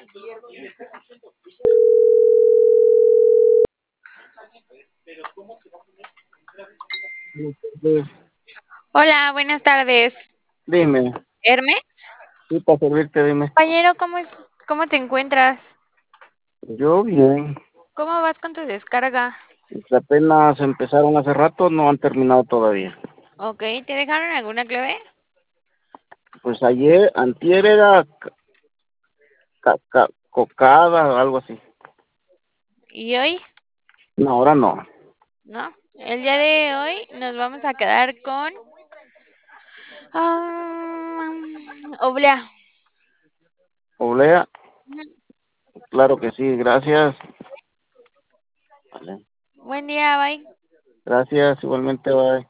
Pues, Hola, buenas tardes. dime, Hermes, sí, para servirte, dime. compañero, ¿cómo te encuentras? Yo bien, ¿Cómo vas con tu descarga? pues apenas empezaron hace rato, no han terminado todavía. Ok, ¿te dejaron alguna clave? Pues ayer, antier era cocada o algo así. ¿Y hoy? No, ahora no. ¿No? El día de hoy nos vamos a quedar con oblea. Oblea, claro que sí, gracias. Vale. Buen día, bye. Gracias, igualmente, bye.